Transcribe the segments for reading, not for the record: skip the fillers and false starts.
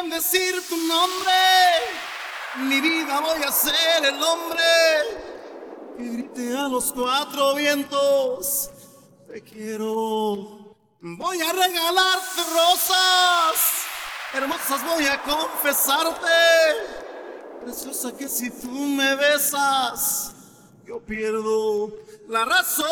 bendecir tu nombre, mi vida voy a ser el hombre que grite a los cuatro vientos, te quiero. Voy a regalarte rosas, hermosas voy a confesarte, preciosa que si tú me besas, yo pierdo la razón.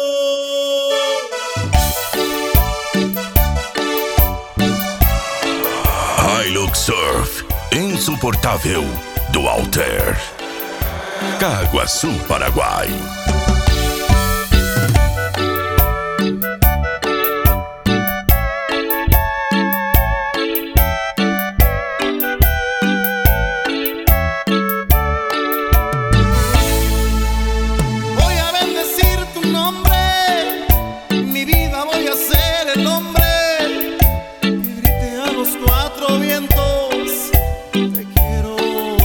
Hilux Surf, insuportável, do Alter. Caguaçu, Paraguai. Voy a bendecir tu nombre, mi vida voy a ser el hombre que grite a los cuatro vientos, te quiero.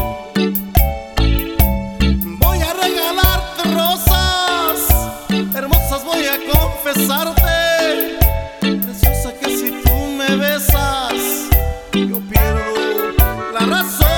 Voy a regalarte rosas, hermosas voy a confesarte, preciosa que si tú me besas, yo pierdo la razón.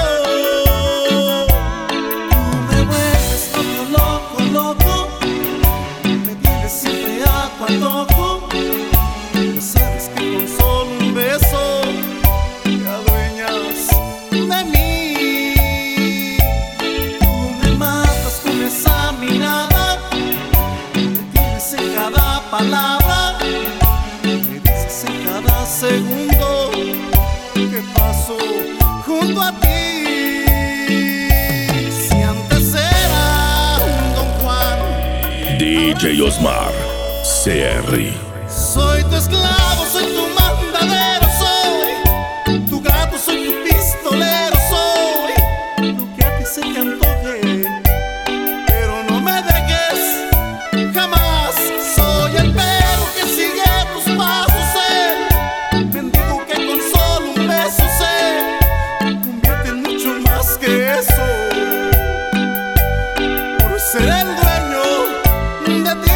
Tú me vuelves loco, loco, me tienes siempre a tu antojo. No sabes que con solo un beso te adueñas de mí. Tú me matas con esa mirada, me tienes en cada palabra, me dices en cada segundo que paso junto a ti. Si antes era un Don Juan, DJ Osmar, CR. soy tu esclavo, soy tu mandadero, soy tu gato, soy tu pistolero, soy lo que a ti se te antoje, pero no me dejes jamás. Soy el perro que sigue tus pasos, el mendigo que con solo un beso se convierte en mucho más que eso, por ser el dueño de ti.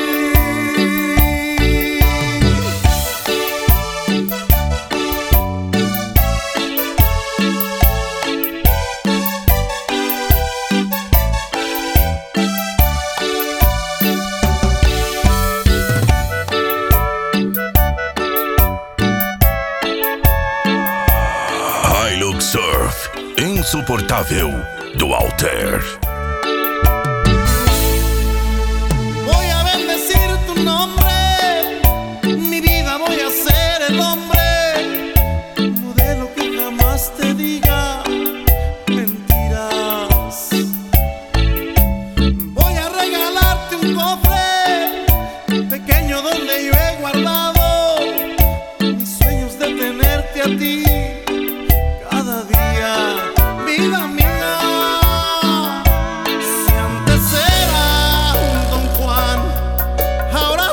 Hilux Surf, insuportável, do Alter. Voy a bendecir tu nombre, mi vida voy a ser el hombre, modelo que jamás te diga mentiras. Voy a regalarte un cofre pequeño donde yo he guardado mis sueños de tenerte a ti cada día, vida mía. Si antes era un Don Juan, ahora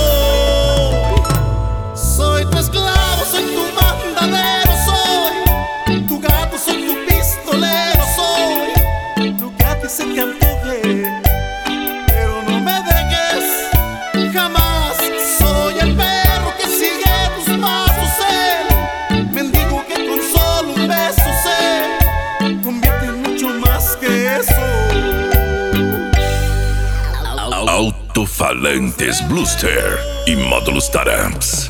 soy tu esclavo, soy tu mandadero, soy tu gato, soy tu pistolero, soy lo que a ti se te antoje, pero no me dejes jamás. Soy el perro que sigue tus pasos, el mendigo que con solo un beso se convierte en mucho más que eso. Alto-falantes Bluster e módulos Taramps.